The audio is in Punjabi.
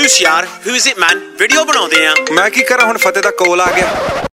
ਯਾਰ who is it man video ਬਣਾਉਂਦੇ ਆ। ਮੈਂ ਕੀ ਕਰਾਂ ਹੁਣ, ਫਤਿਹ ਦਾ ਕੋਲ ਆ ਗਿਆ।